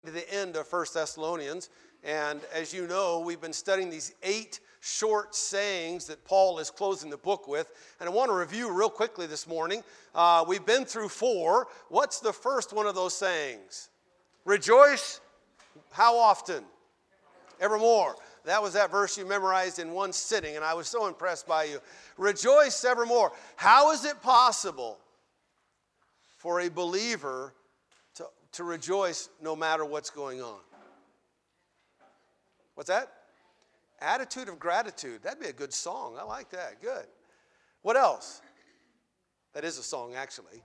To the end of 1 Thessalonians, and as you know, we've been studying these 8 short sayings that Paul is closing the book with, and I want to review real quickly this morning. We've been through 4. What's the first one of those sayings? Rejoice, how often? Evermore. That was that verse you memorized in one sitting, and I was so impressed by you. Rejoice evermore. How is it possible for a believer to rejoice no matter what's going on? What's that? Attitude of gratitude. That'd be a good song. I like that. Good. What else? That is a song, actually.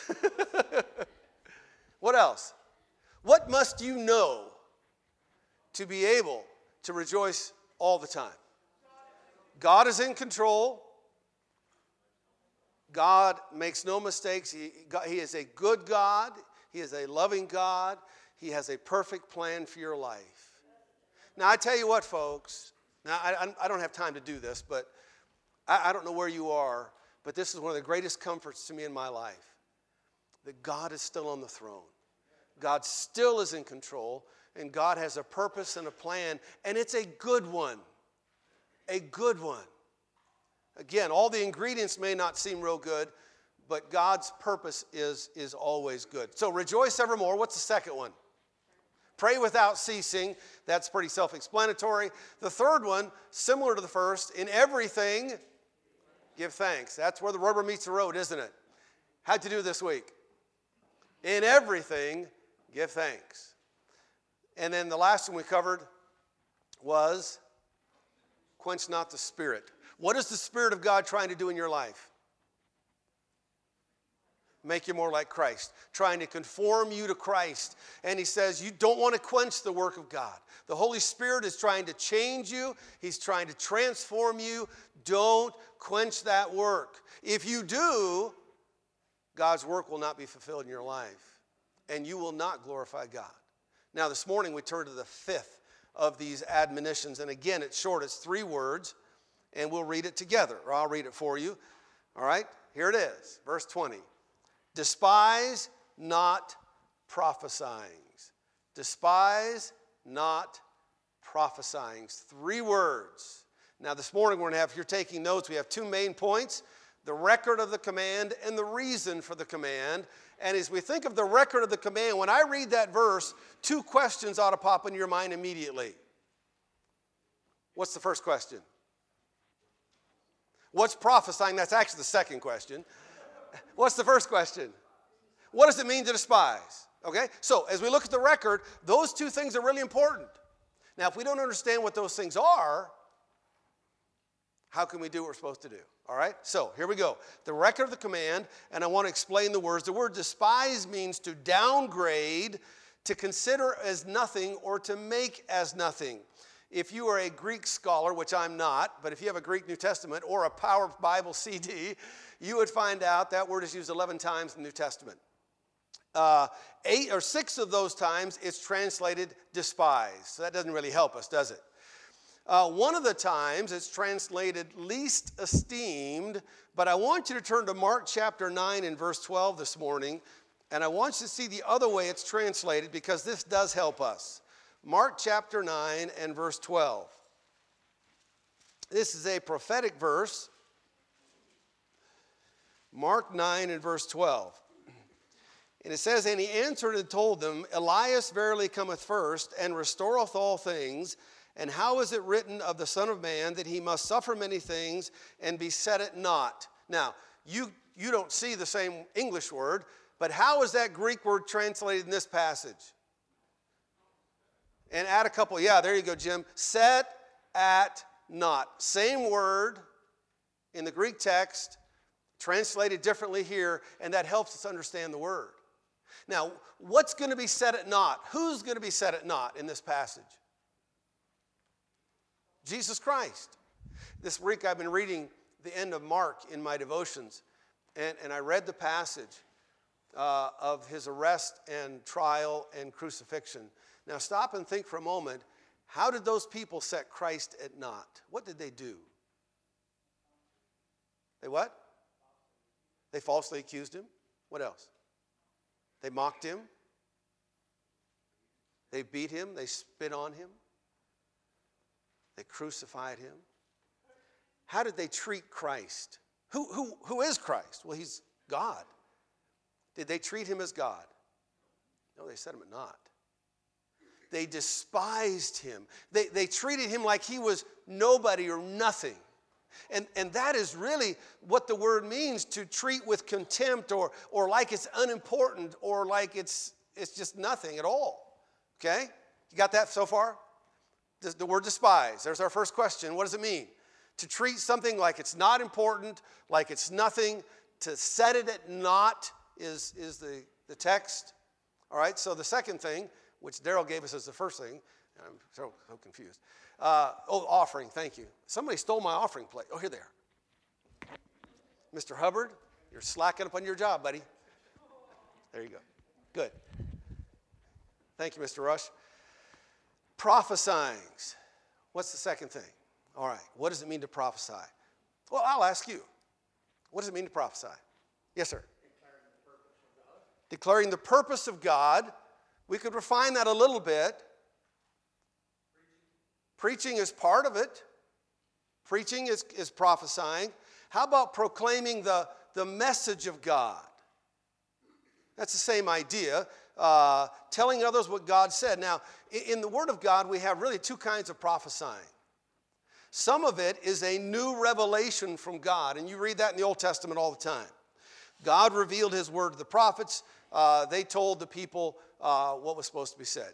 What else? What must you know to be able to rejoice all the time? God is in control. God makes no mistakes. He is a good God. He is a loving God. He has a perfect plan for your life. Now, I tell you what, folks. Now, I don't have time to do this, but I don't know where you are, but this is one of the greatest comforts to me in my life, that God is still on the throne. God still is in control, and God has a purpose and a plan, and it's a good one. A good one. Again, all the ingredients may not seem real good, but God's purpose is always good. So rejoice evermore. What's the second one? Pray without ceasing. That's pretty self-explanatory. The third one, similar to the first, in everything, give thanks. That's where the rubber meets the road, isn't it? How'd you do this week? In everything, give thanks. And then the last one we covered was quench not the Spirit. What is the Spirit of God trying to do in your life? Make you more like Christ, trying to conform you to Christ. And he says you don't want to quench the work of God. The Holy Spirit is trying to change you. He's trying to transform you. Don't quench that work. If you do, God's work will not be fulfilled in your life, and you will not glorify God. Now, this morning we turn to the 5th of these admonitions, and again, it's short. It's 3 words, and we'll read it together, or I'll read it for you. All right, here it is, verse 20. Despise not prophesying. Despise not prophesying. 3 words. Now this morning we're going to have, if you're taking notes, we have 2 main points. The record of the command and the reason for the command. And as we think of the record of the command, when I read that verse, 2 questions ought to pop into your mind immediately. What's the first question? What's prophesying? That's actually the second question. What's the first question? What does it mean to despise? Okay, so as we look at the record, those 2 things are really important. Now, if we don't understand what those things are, how can we do what we're supposed to do? All right, so here we go. The record of the command, and I want to explain the words. The word despise means to downgrade, to consider as nothing, or to make as nothing. If you are a Greek scholar, which I'm not, but if you have a Greek New Testament or a Power Bible CD, you would find out that word is used 11 times in the New Testament. 8 or 6 of those times it's translated despise. So that doesn't really help us, does it? One of the times it's translated least esteemed, but I want you to turn to Mark chapter 9 and verse 12 this morning, and I want you to see the other way it's translated because this does help us. Mark chapter 9 and verse 12. This is a prophetic verse. Mark 9 and verse 12. And it says, and he answered and told them, Elias verily cometh first, and restoreth all things. And how is it written of the Son of Man that he must suffer many things and be set at naught? Now, you don't see the same English word, but how is that Greek word translated in this passage? And add a couple, yeah, there you go, Jim. Set at naught. Same word in the Greek text, translated differently here, and that helps us understand the word. Now, what's going to be set at naught? Who's going to be set at naught in this passage? Jesus Christ. This week I've been reading the end of Mark in my devotions, and I read the passage of his arrest and trial and crucifixion. Now stop and think for a moment, how did those people set Christ at naught? What did they do? They what? They falsely accused him. What else? They mocked him. They beat him. They spit on him. They crucified him. How did they treat Christ? Who is Christ? Well, he's God. Did they treat him as God? No, they set him at naught. They despised him. They treated him like he was nobody or nothing. And that is really what the word means, to treat with contempt or like it's unimportant or like it's just nothing at all. Okay? You got that so far? The word despise. There's our first question. What does it mean? To treat something like it's not important, like it's nothing, to set it at naught is the text. All right, so the second thing, which Daryl gave us as the first thing, and I'm so confused. Offering, thank you. Somebody stole my offering plate. Oh, here they are. Mr. Hubbard, you're slacking up on your job, buddy. There you go. Good. Thank you, Mr. Rush. Prophesying. What's the second thing? All right, what does it mean to prophesy? Well, I'll ask you. What does it mean to prophesy? Yes, sir. Declaring the purpose of God. We could refine that a little bit. Preaching is part of it. Preaching is prophesying. How about proclaiming the message of God? That's the same idea. Telling others what God said. Now, in the Word of God, we have really two kinds of prophesying. Some of it is a new revelation from God, and you read that in the Old Testament all the time. God revealed his word to the prophets. They told the people what was supposed to be said.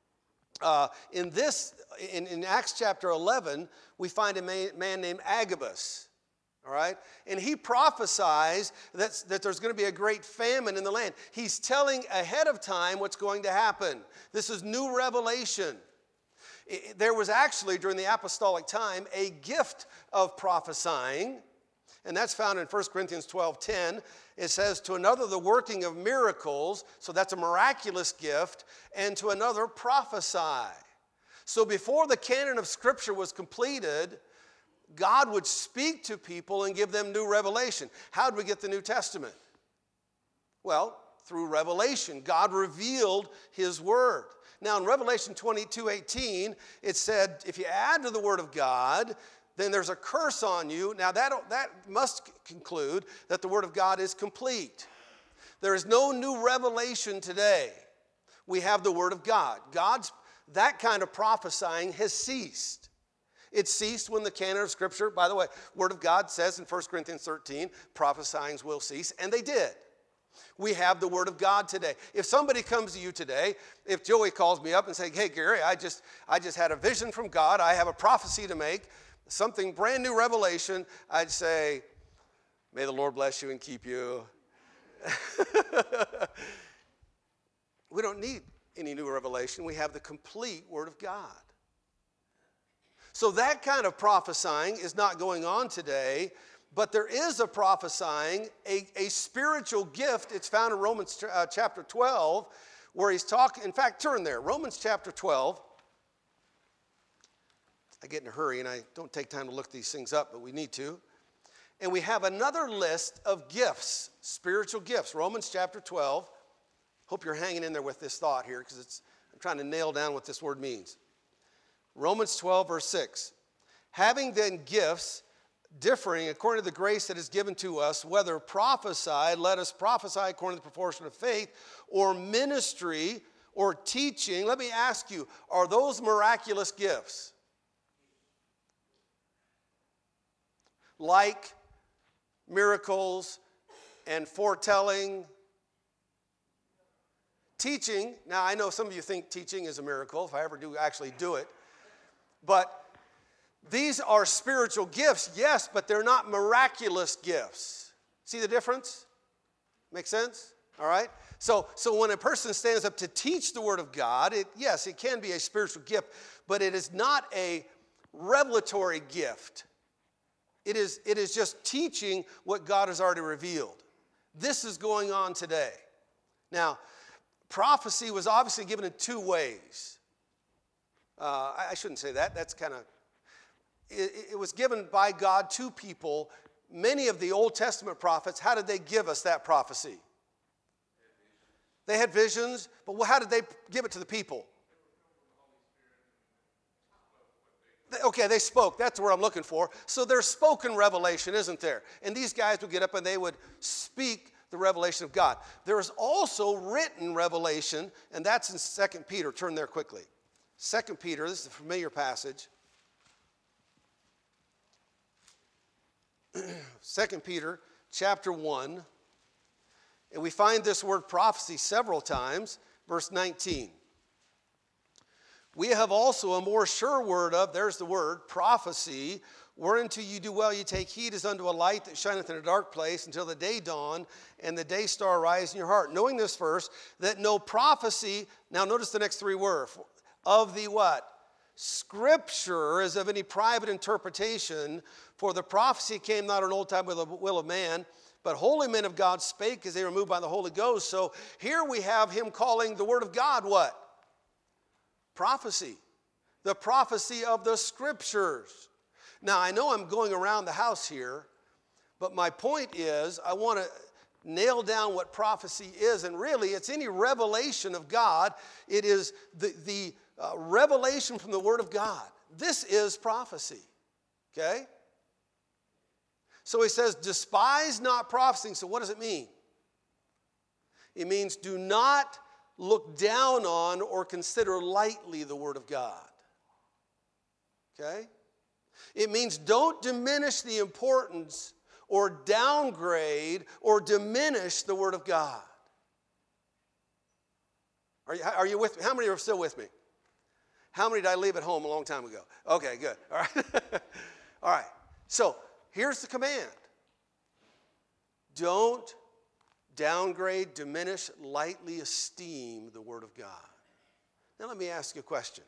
In Acts chapter 11, we find a man named Agabus. All right? And he prophesies that there's going to be a great famine in the land. He's telling ahead of time what's going to happen. This is new revelation. There was actually, during the apostolic time, a gift of prophesying. And that's found in 1 Corinthians 12:10. It says, to another the working of miracles, so that's a miraculous gift, and to another prophesy. So before the canon of Scripture was completed, God would speak to people and give them new revelation. How did we get the New Testament? Well, through revelation. God revealed his word. Now in Revelation 22:18, it said, if you add to the word of God, then there's a curse on you. Now that must conclude that the word of God is complete. There is no new revelation today. We have the word of God. That kind of prophesying has ceased. It ceased when the canon of Scripture, by the way, word of God says in 1 Corinthians 13, prophesying will cease, and they did. We have the word of God today. If somebody comes to you today, if Joey calls me up and says, hey, Gary, I just had a vision from God. I have a prophecy to make, something brand new revelation. I'd say, may the Lord bless you and keep you. We don't need any new revelation. We have the complete word of God. So that kind of prophesying is not going on today. But there is a prophesying, a spiritual gift. It's found in Romans chapter 12, where he's talking. In fact, turn there. Romans chapter 12. I get in a hurry, and I don't take time to look these things up, but we need to. And we have another list of gifts, spiritual gifts. Romans chapter 12. Hope you're hanging in there with this thought here, because I'm trying to nail down what this word means. Romans 12, verse 6. Having then gifts differing according to the grace that is given to us, whether prophesy, let us prophesy according to the proportion of faith, or ministry, or teaching. Let me ask you, are those miraculous gifts? Like miracles and foretelling? Teaching, now I know some of you think teaching is a miracle, if I ever do actually do it, but these are spiritual gifts, yes, but they're not miraculous gifts. See the difference? Make sense? All right? So when a person stands up to teach the Word of God, yes, it can be a spiritual gift, but it is not a revelatory gift. It is just teaching what God has already revealed. This is going on today. Now, prophecy was obviously given in two ways. I shouldn't say that. That's kind of... It was given by God to people. Many of the Old Testament prophets, how did they give us that prophecy? They had visions, but how did they give it to the people? Okay, they spoke. That's what I'm looking for. So there's spoken revelation, isn't there? And these guys would get up and they would speak the revelation of God. There is also written revelation, and that's in 2 Peter. Turn there quickly. 2 Peter, this is a familiar passage. 2 Peter chapter 1. And we find this word prophecy several times. Verse 19. We have also a more sure word of, there's the word, prophecy, whereunto you do well, you take heed as unto a light that shineth in a dark place until the day dawn and the day star rise in your heart. Knowing this first, that no prophecy, now notice the next three words, of the what? Scripture is of any private interpretation, for the prophecy came not in old time with the will of man, but holy men of God spake as they were moved by the Holy Ghost. So here we have him calling the word of God what? Prophecy. The prophecy of the Scriptures. Now, I know I'm going around the house here, but my point is I want to nail down what prophecy is. And really, it's any revelation of God. It is the revelation from the Word of God. This is prophecy. Okay? So he says, despise not prophesying. So what does it mean? It means do not look down on or consider lightly the Word of God. Okay? It means don't diminish the importance or downgrade or diminish the Word of God. Are you with me? How many are still with me? How many did I leave at home a long time ago? Okay, good. All right. All right. So here's the command. Don't downgrade, diminish, lightly esteem the Word of God. Now let me ask you a question.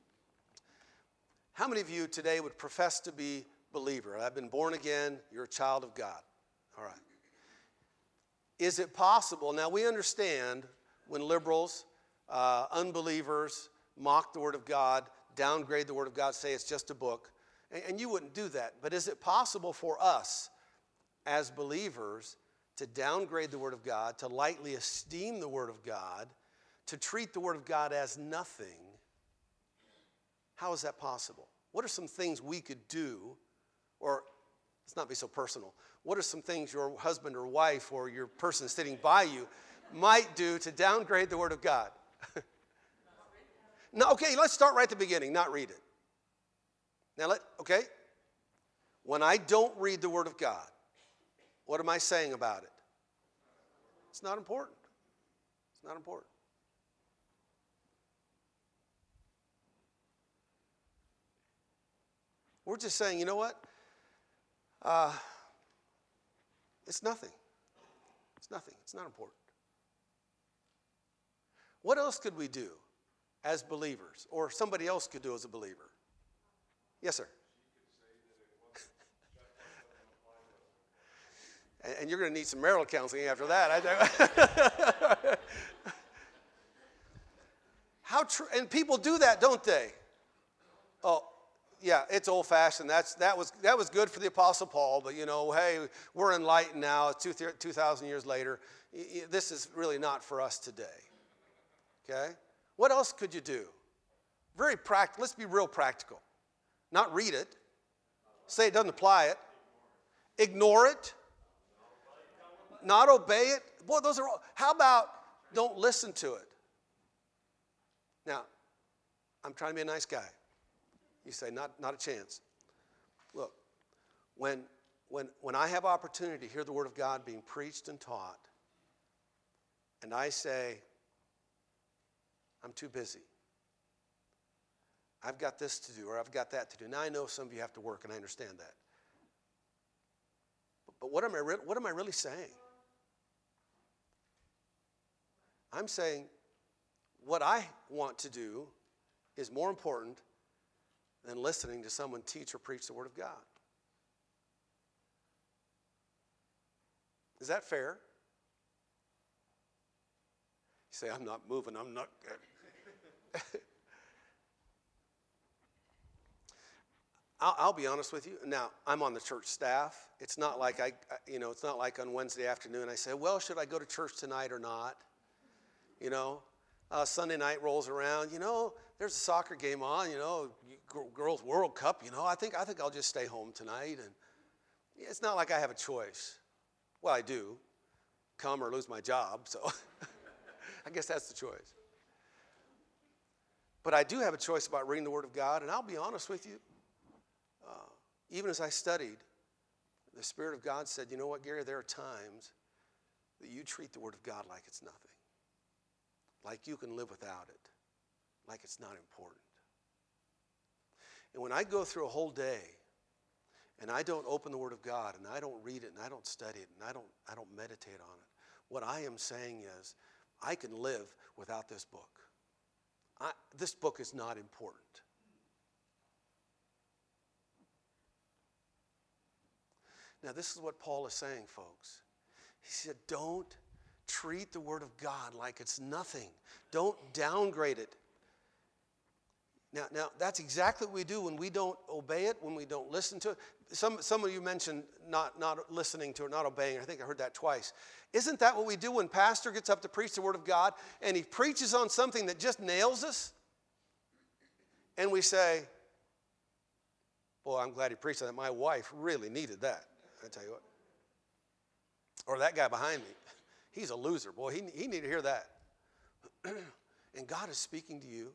How many of you today would profess to be a believer? I've been born again, you're a child of God. All right. Is it possible, now we understand when liberals, unbelievers mock the Word of God, downgrade the Word of God, say it's just a book, and you wouldn't do that. But is it possible for us as believers to downgrade the Word of God, to lightly esteem the Word of God, to treat the Word of God as nothing? How is that possible? What are some things we could do, or let's not be so personal, what are some things your husband or wife or your person sitting by you might do to downgrade the Word of God? No, okay, let's start right at the beginning, not read it. Now, okay? When I don't read the Word of God, what am I saying about it? It's not important. It's not important. We're just saying, you know what? It's nothing. It's nothing. It's not important. What else could we do as believers, or somebody else could do as a believer? Yes, sir. And you're going to need some marital counseling after that. How true? And people do that, don't they? Oh, yeah, it's old-fashioned. That was good for the Apostle Paul, but you know, hey, we're enlightened now. It's 2,000 years later. This is really not for us today. Okay? What else could you do? Very practical. Let's be real practical. Not read it. Say it doesn't apply it. Ignore it. Not obey it. Boy, those are all. How about don't listen to it? Now, I'm trying to be a nice guy. You say, not a chance. Look, when I have opportunity to hear the Word of God being preached and taught, and I say, I'm too busy. I've got this to do, or I've got that to do. Now I know some of you have to work, and I understand that. But what am I really saying? I'm saying what I want to do is more important than listening to someone teach or preach the Word of God. Is that fair? You say, I'm not moving, I'm not good. I'll be honest with you. Now, I'm on the church staff. It's not like it's not like on Wednesday afternoon I say, well, should I go to church tonight or not? You know, Sunday night rolls around, there's a soccer game on, girls World Cup, I think I'll just stay home tonight. And it's not like I have a choice. Well, I do, come or lose my job, so I guess that's the choice. But I do have a choice about reading the Word of God, and I'll be honest with you, even as I studied, the Spirit of God said, you know what, Gary, there are times that you treat the Word of God like it's nothing, like you can live without it, like it's not important. And when I go through a whole day and I don't open the Word of God and I don't read it and I don't study it and I don't meditate on it, what I am saying is I can live without this book. This book is not important. Now, this is what Paul is saying, folks. He said, don't treat the Word of God like it's nothing. Don't downgrade it. Now that's exactly what we do when we don't obey it, when we don't listen to it. Some of you mentioned not listening to it, not obeying it. I think I heard that twice. Isn't that what we do when pastor gets up to preach the Word of God and he preaches on something that just nails us? And we say, boy, I'm glad he preached on that. My wife really needed that. I tell you what. Or that guy behind me, he's a loser. Boy, he needed to hear that. And God is speaking to you.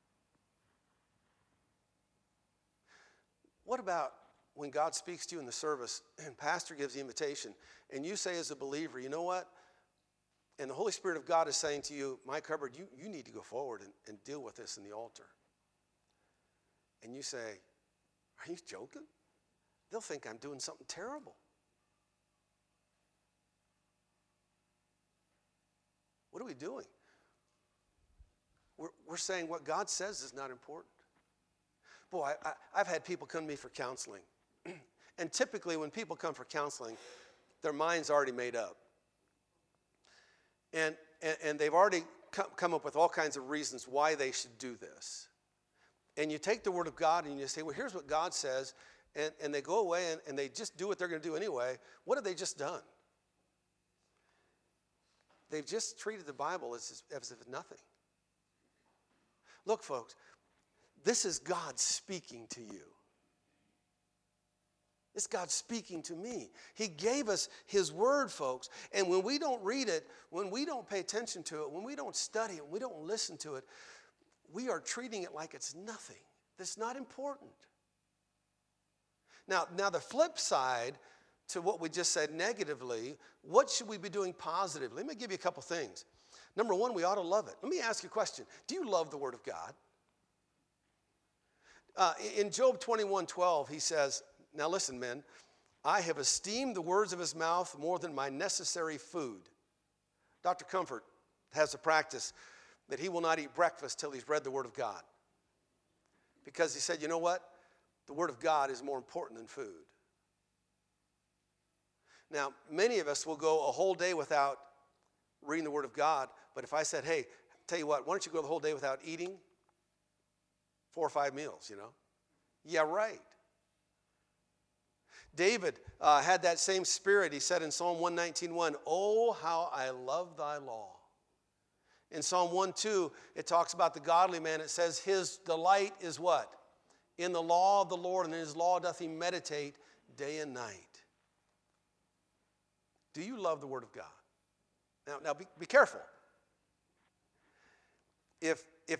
What about when God speaks to you in the service and pastor gives the invitation and you say as a believer, you know what? And the Holy Spirit of God is saying to you, Mike Hubbard, you need to go forward and deal with this in the altar. And you say, are you joking? They'll think I'm doing something terrible. What are we doing? We're saying what God says is not important. Boy, I've had people come to me for counseling. And typically when people come for counseling, their mind's already made up. And they've already come up with all kinds of reasons why they should do this. And you take the Word of God and you say, well, here's what God says. And they go away and they just do what they're going to do anyway. What have they just done? They've just treated the Bible as if it's nothing. Look, folks, this is God speaking to you. It's God speaking to me. He gave us His Word, folks. And when we don't read it, when we don't pay attention to it, when we don't study it, when we don't listen to it, we are treating it like it's nothing. That's not important. Now the flip side to what we just said negatively, what should we be doing positively? Let me give you a couple things. Number one, we ought to love it. Let me ask you a question. Do you love the Word of God? In Job 21:12, he says, now listen, men, I have esteemed the words of his mouth more than my necessary food. Dr. Comfort has a practice that he will not eat breakfast till he's read the Word of God. Because he said, you know what? The Word of God is more important than food. Now, many of us will go a whole day without reading the Word of God, but if I said, hey, tell you what, why don't you go the whole day without eating 4 or 5 meals, Yeah, right. David had that same spirit. He said in Psalm 119:1, oh, how I love thy law. In Psalm 1:2, it talks about the godly man. It says his delight is what? In the law of the Lord, and in his law doth he meditate day and night. Do you love the Word of God? Now be careful. If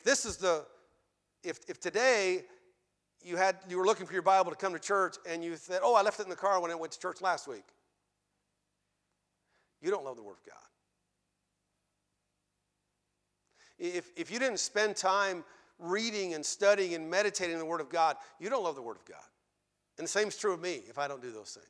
today you were looking for your Bible to come to church and you said, oh, I left it in the car when I went to church last week, you don't love the Word of God. If you didn't spend time reading and studying and meditating on the Word of God, you don't love the Word of God. And the same is true of me if I don't do those things.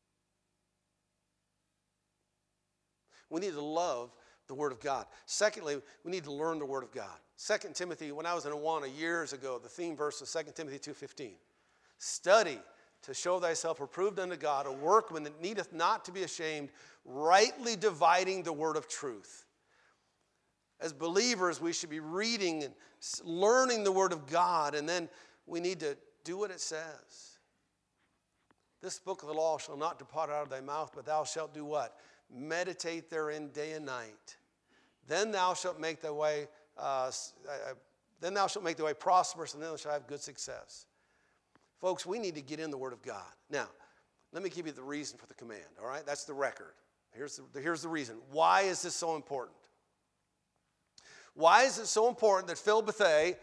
We need to love the Word of God. Secondly, we need to learn the Word of God. 2 Timothy, when I was in Awana years ago, the theme verse was 2 Timothy 2:15. Study to show thyself approved unto God, a workman that needeth not to be ashamed, rightly dividing the word of truth. As believers, we should be reading and learning the Word of God, and then we need to do what it says. This book of the law shall not depart out of thy mouth, but thou shalt do what? Meditate therein day and night. Then thou shalt make thy way, then thou shalt make the way prosperous, and then thou shalt have good success. Folks, we need to get in the Word of God. Now, let me give you the reason for the command, all right? That's the record. Here's the reason. Why is this so important? Why is it so important that Phil Bethea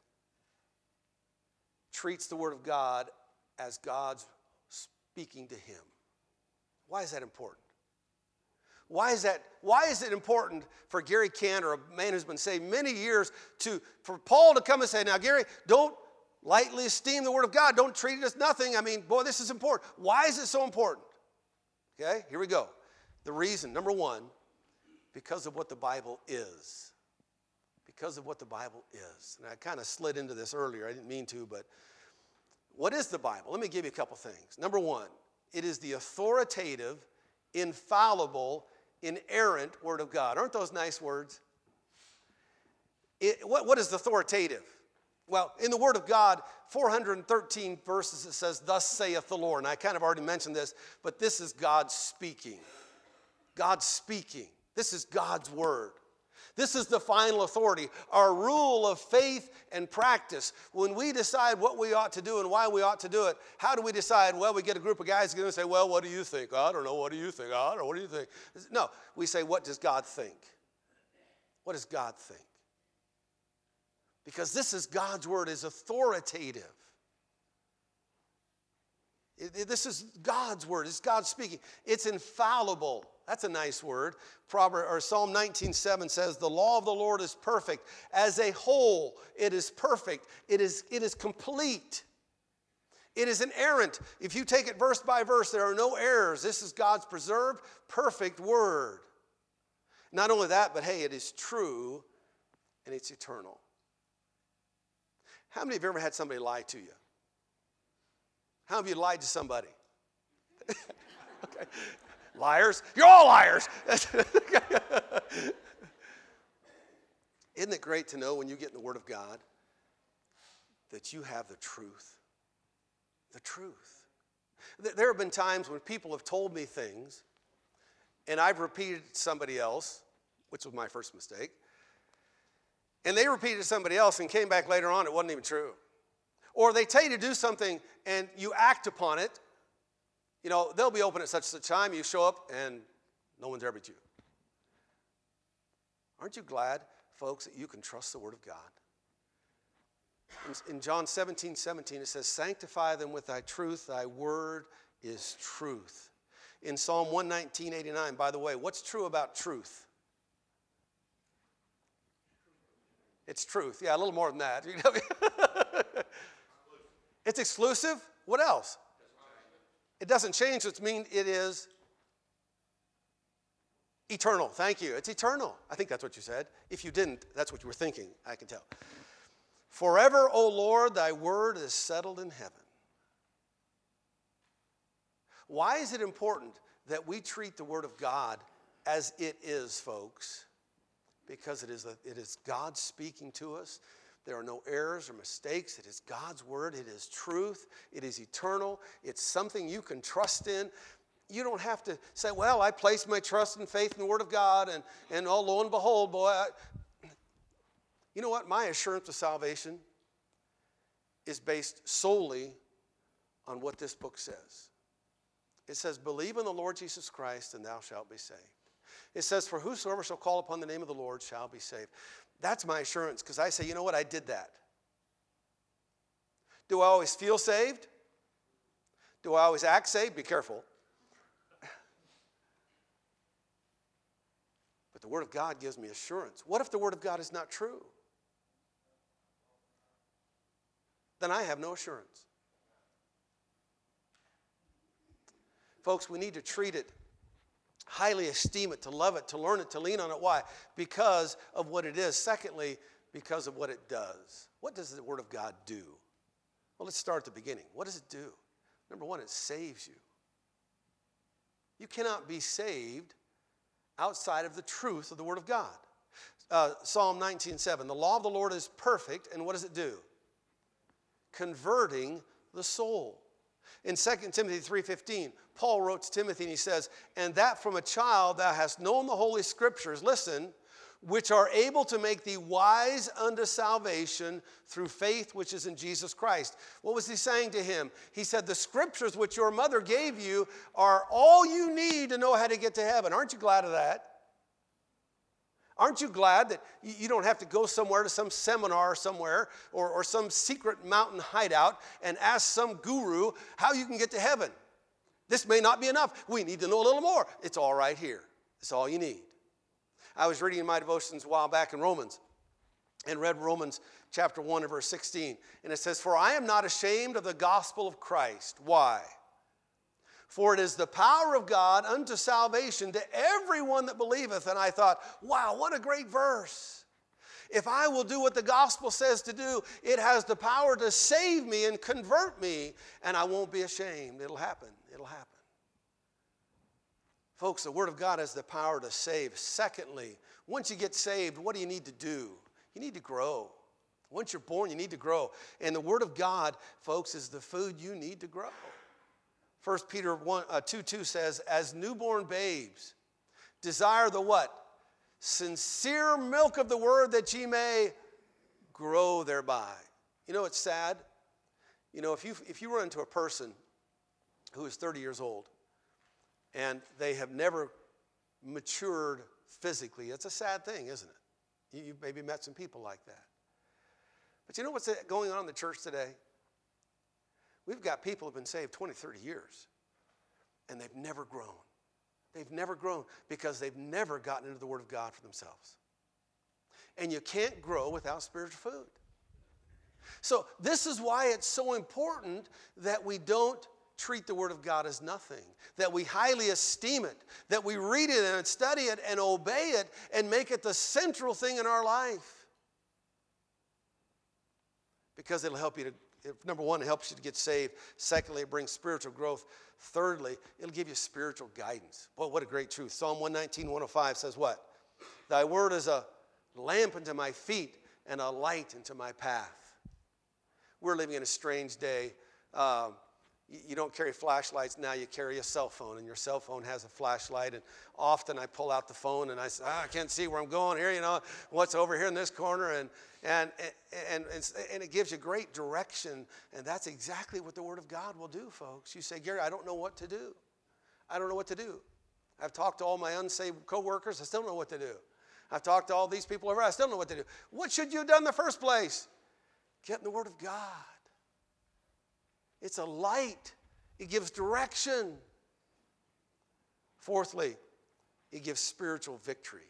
treats the Word of God as God's speaking to him? Why is that important? Why is it important for Gary Cantor, a man who's been saved many years, for Paul to come and say, now, Gary, don't lightly esteem the Word of God. Don't treat it as nothing. I mean, boy, this is important. Why is it so important? Okay, here we go. The reason, number one, because of what the Bible is. Because of what the Bible is. And I kind of slid into this earlier. I didn't mean to, but what is the Bible? Let me give you a couple things. Number one, it is the authoritative, infallible, inerrant Word of God. Aren't those nice words? What is authoritative? Well, in the Word of God, 413 verses, it says, thus saith the Lord. And I kind of already mentioned this, but this is God speaking. God speaking. This is God's Word. This is the final authority, our rule of faith and practice. When we decide what we ought to do and why we ought to do it, how do we decide? Well, we get a group of guys going to say, well, what do you think? I don't know. What do you think? I don't know. What do you think? No, we say, what does God think? What does God think? Because this is God's Word, is authoritative. This is God's Word. It's God speaking. It's infallible. That's a nice word. Psalm 19:7 says, the law of the Lord is perfect. As a whole, it is perfect. It is complete. It is inerrant. If you take it verse by verse, there are no errors. This is God's preserved, perfect Word. Not only that, but hey, it is true and it's eternal. How many of you ever had somebody lie to you? How many of you lied to somebody? Okay. Liars. You're all liars. Isn't it great to know when you get in the Word of God that you have the truth? The truth. There have been times when people have told me things and I've repeated to somebody else, which was my first mistake, and they repeated to somebody else and came back later on, it wasn't even true. Or they tell you to do something and you act upon it. You know, they'll be open at such a time, you show up and no one's there but you. Aren't you glad, folks, that you can trust the Word of God? In John 17:17, it says, sanctify them with thy truth, thy word is truth. In Psalm 119:89, by the way, what's true about truth? It's truth. Yeah, a little more than that. It's exclusive. What else? It doesn't change, which means it is eternal. Thank you. It's eternal. I think that's what you said. If you didn't, that's what you were thinking. I can tell. Forever, O Lord, thy word is settled in heaven. Why is it important that we treat the Word of God as it is, folks? Because it is God speaking to us. There are no errors or mistakes. It is God's Word. It is truth. It is eternal. It's something you can trust in. You don't have to say, well, I place my trust and faith in the Word of God, and oh, lo and behold, boy. You know what? My assurance of salvation is based solely on what this book says. It says, believe in the Lord Jesus Christ, and thou shalt be saved. It says, for whosoever shall call upon the name of the Lord shall be saved. That's my assurance, because I say, you know what, I did that. Do I always feel saved? Do I always act saved? Be careful. But the Word of God gives me assurance. What if the Word of God is not true? Then I have no assurance. Folks, we need to treat it, highly esteem it, to love it, to learn it, to lean on it. Why? Because of what it is. Secondly, because of what it does. What does the Word of God do? Well, let's start at the beginning. What does it do? Number one, it saves you. You cannot be saved outside of the truth of the Word of God. Psalm 19:7, the law of the Lord is perfect, and what does it do? Converting the soul. In 2 Timothy 3:15, Paul wrote to Timothy and he says, and that from a child thou hast known the Holy Scriptures, listen, which are able to make thee wise unto salvation through faith which is in Jesus Christ. What was he saying to him? He said, the scriptures which your mother gave you are all you need to know how to get to heaven. Aren't you glad of that? Aren't you glad that you don't have to go somewhere to some seminar somewhere or some secret mountain hideout and ask some guru how you can get to heaven? This may not be enough. We need to know a little more. It's all right here. It's all you need. I was reading in my devotions a while back in Romans and read Romans chapter 1 and verse 16. And it says, for I am not ashamed of the gospel of Christ. Why? For it is the power of God unto salvation to everyone that believeth. And I thought, wow, what a great verse. If I will do what the gospel says to do, it has the power to save me and convert me, and I won't be ashamed. It'll happen. It'll happen. Folks, the Word of God has the power to save. Secondly, once you get saved, what do you need to do? You need to grow. Once you're born, you need to grow. And the Word of God, folks, is the food you need to grow. 1 Peter 2:2 says, as newborn babes, desire the what? Sincere milk of the word that ye may grow thereby. You know, it's sad. You know, if you run into a person who is 30 years old and they have never matured physically, it's a sad thing, isn't it? You've maybe met some people like that. But you know what's going on in the church today? We've got people who have been saved 20, 30 years, and they've never grown. They've never grown because they've never gotten into the Word of God for themselves. And you can't grow without spiritual food. So this is why it's so important that we don't treat the Word of God as nothing, that we highly esteem it, that we read it and study it and obey it and make it the central thing in our life. Because it'll help you to, number one, it helps you to get saved. Secondly, it brings spiritual growth. Thirdly, it'll give you spiritual guidance. Boy, what a great truth. Psalm 119:105 says what? Thy word is a lamp unto my feet and a light unto my path. We're living in a strange day. You don't carry flashlights now, you carry a cell phone, and your cell phone has a flashlight. And often I pull out the phone and I say, I can't see where I'm going here, you know, what's over here in this corner, and it gives you great direction. And that's exactly what the Word of God will do, folks. You say, Gary, I don't know what to do. I don't know what to do. I've talked to all my unsaved coworkers, I still don't know what to do. I've talked to all these people over, I still don't know what to do. What should you have done in the first place? Get in the Word of God. It's a light. It gives direction. Fourthly, it gives spiritual victory.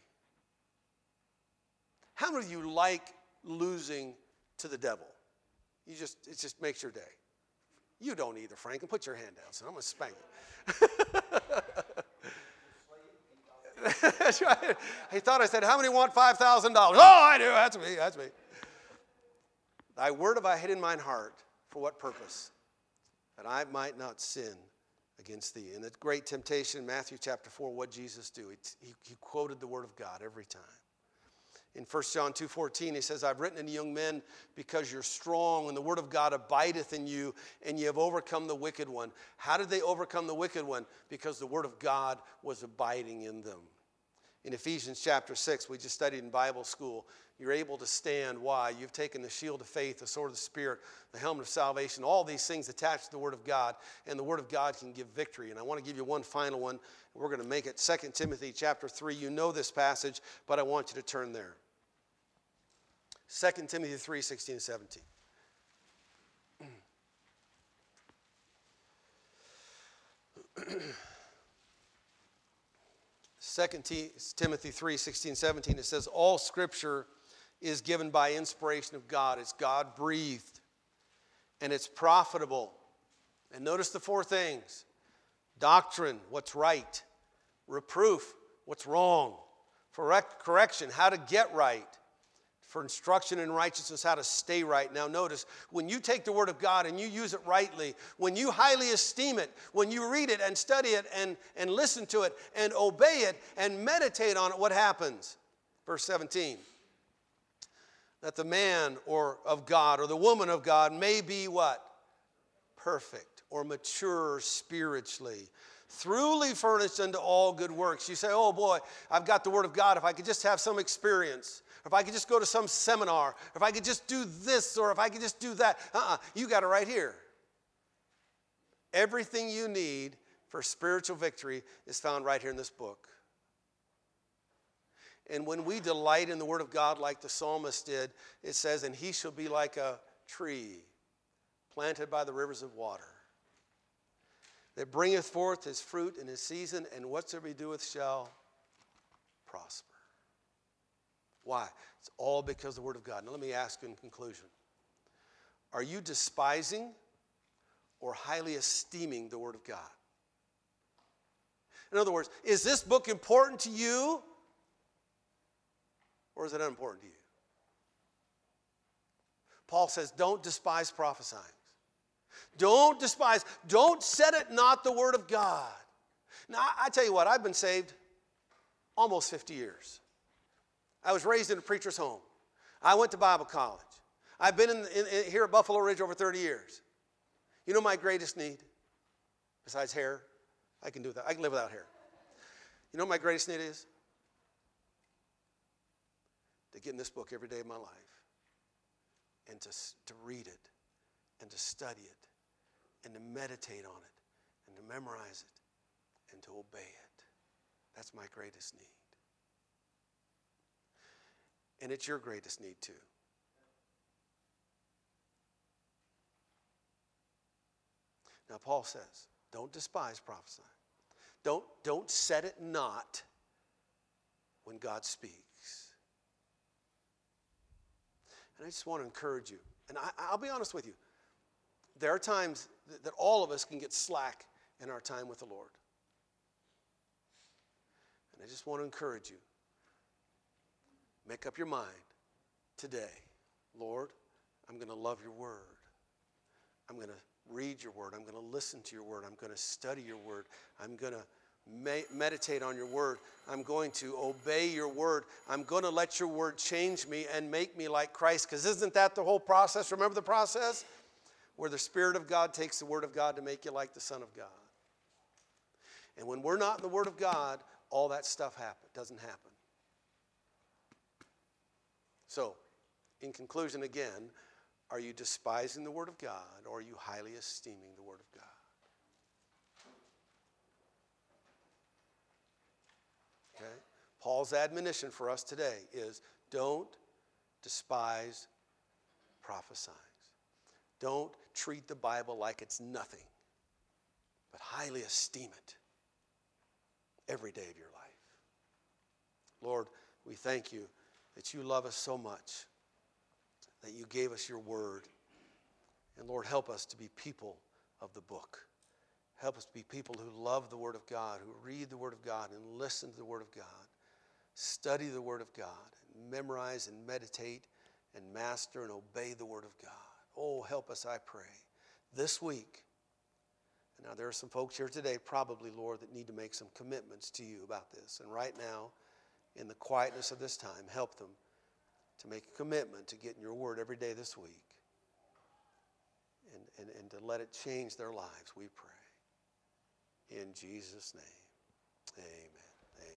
How many of you like losing to the devil? It just makes your day. You don't either, Frank. And put your hand down, so I'm going to spank you. That's right. He thought I said, how many want $5,000? Oh, I do. That's me. That's me. Thy word have I hid in mine heart. For what purpose? That I might not sin against thee. In the great temptation in Matthew chapter 4, what did Jesus do? He quoted the Word of God every time. In 1 John 2:14, he says, I've written unto young men because you're strong, and the Word of God abideth in you, and ye have overcome the wicked one. How did they overcome the wicked one? Because the Word of God was abiding in them. In Ephesians chapter 6, we just studied in Bible school, you're able to stand. Why? You've taken the shield of faith, the sword of the Spirit, the helmet of salvation, all these things attached to the Word of God, and the Word of God can give victory. And I want to give you one final one. We're going to make it 2 Timothy chapter 3. You know this passage, but I want you to turn there. 2 Timothy 3, 16 and 17. 2 Timothy 3, 16, 17, it says, all Scripture is given by inspiration of God. It's God-breathed, and it's profitable. And notice the four things. Doctrine, what's right. Reproof, what's wrong. For correction, how to get right. For instruction in righteousness, how to stay right. Now notice, when you take the Word of God and you use it rightly, when you highly esteem it, when you read it and study it and listen to it and obey it and meditate on it, what happens? Verse 17. That the man of God or the woman of God may be what? Perfect or mature spiritually, Truly furnished unto all good works. You say, oh boy, I've got the Word of God. If I could just have some experience, or if I could just go to some seminar, or if I could just do this, or if I could just do that. You got it right here. Everything you need for spiritual victory is found right here in this book. And when we delight in the Word of God like the psalmist did, it says, and he shall be like a tree planted by the rivers of water, that bringeth forth his fruit in his season, and whatsoever he doeth shall prosper. Why? It's all because of the Word of God. Now let me ask you in conclusion. Are you despising or highly esteeming the Word of God? In other words, is this book important to you, or is it unimportant to you? Paul says, don't despise prophesying. Don't despise, don't set it not the Word of God. Now, I tell you what, I've been saved almost 50 years. I was raised in a preacher's home. I went to Bible college. I've been here at Buffalo Ridge over 30 years. You know my greatest need? Besides hair, I can do that. I can live without hair. You know what my greatest need is? To get in this book every day of my life and to read it and to study it and to meditate on it and to memorize it and to obey it. That's my greatest need. And it's your greatest need too. Now Paul says, don't despise prophesying. Don't set it not when God speaks. And I just want to encourage you. And I'll be honest with you. There are times that all of us can get slack in our time with the Lord. And I just want to encourage you. Make up your mind today. Lord, I'm going to love your word. I'm going to read your word. I'm going to listen to your word. I'm going to study your word. I'm going to meditate on your word. I'm going to obey your word. I'm going to let your word change me and make me like Christ. Because isn't that the whole process? Remember the process? Where the Spirit of God takes the word of God to make you like the Son of God. And when we're not in the word of God, all that stuff doesn't happen. So, in conclusion again, are you despising the Word of God, or are you highly esteeming the Word of God? Okay? Paul's admonition for us today is don't despise prophesying. Don't treat the Bible like it's nothing, but highly esteem it every day of your life. Lord, we thank you that you love us so much, that you gave us your word. And Lord, help us to be people of the book. Help us to be people who love the Word of God, who read the Word of God and listen to the Word of God, study the Word of God, and memorize and meditate and master and obey the Word of God. Oh, help us, I pray, this week. And now there are some folks here today, probably, Lord, that need to make some commitments to you about this. And right now, in the quietness of this time, help them to make a commitment to get in your word every day this week and to let it change their lives, we pray. In Jesus' name, amen.